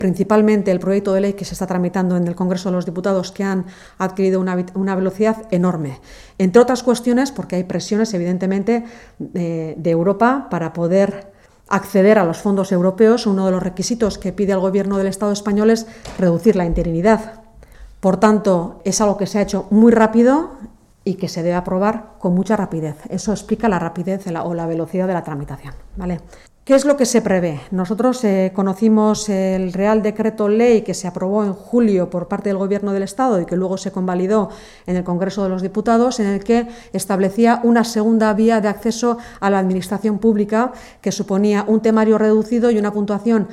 principalmente el proyecto de ley que se está tramitando en el Congreso de los Diputados, que han adquirido una velocidad enorme. Entre otras cuestiones, porque hay presiones, evidentemente, de Europa para poder acceder a los fondos europeos. Uno de los requisitos que pide el Gobierno del Estado español es reducir la interinidad. Por tanto, es algo que se ha hecho muy rápido y que se debe aprobar con mucha rapidez. Eso explica la rapidez o la velocidad de la tramitación, ¿vale? ¿Qué es lo que se prevé? Nosotros conocimos el Real Decreto Ley que se aprobó en julio por parte del Gobierno del Estado y que luego se convalidó en el Congreso de los Diputados, en el que establecía una segunda vía de acceso a la Administración pública que suponía un temario reducido y una puntuación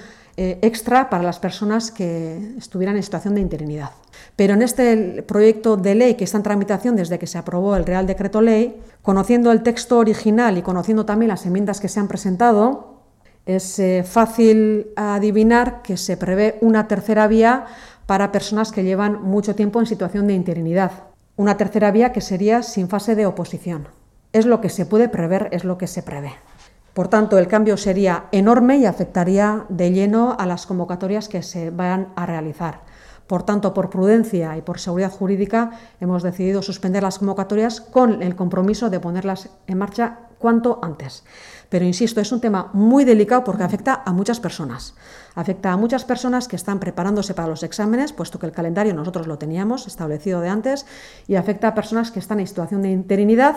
extra para las personas que estuvieran en situación de interinidad. Pero en este proyecto de ley que está en tramitación desde que se aprobó el Real Decreto Ley, conociendo el texto original y conociendo también las enmiendas que se han presentado, es fácil adivinar que se prevé una tercera vía para personas que llevan mucho tiempo en situación de interinidad. Una tercera vía que sería sin fase de oposición. Es lo que se puede prever, es lo que se prevé. Por tanto, el cambio sería enorme y afectaría de lleno a las convocatorias que se van a realizar. Por tanto, por prudencia y por seguridad jurídica, hemos decidido suspender las convocatorias con el compromiso de ponerlas en marcha cuanto antes. Pero insisto, es un tema muy delicado porque afecta a muchas personas. Afecta a muchas personas que están preparándose para los exámenes, puesto que el calendario nosotros lo teníamos establecido de antes, y afecta a personas que están en situación de interinidad,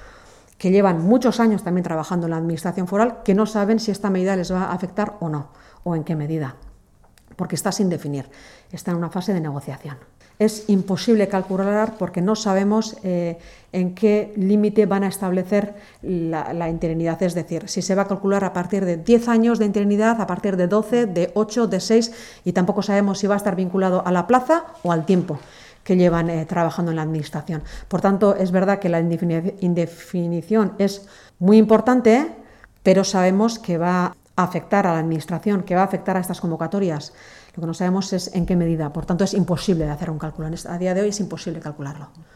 que llevan muchos años también trabajando en la Administración foral, que no saben si esta medida les va a afectar o no, o en qué medida, porque está sin definir, está en una fase de negociación. Es imposible calcular porque no sabemos en qué límite van a establecer la interinidad, es decir, si se va a calcular a partir de 10 años de interinidad, a partir de 12, de 8, de 6, y tampoco sabemos si va a estar vinculado a la plaza o al tiempo que llevan trabajando en la Administración. Por tanto, es verdad que la indefinición es muy importante, pero sabemos que va a afectar a la Administración, que va a afectar a estas convocatorias. Lo que no sabemos es en qué medida. Por tanto, es imposible de hacer un cálculo. A día de hoy es imposible calcularlo.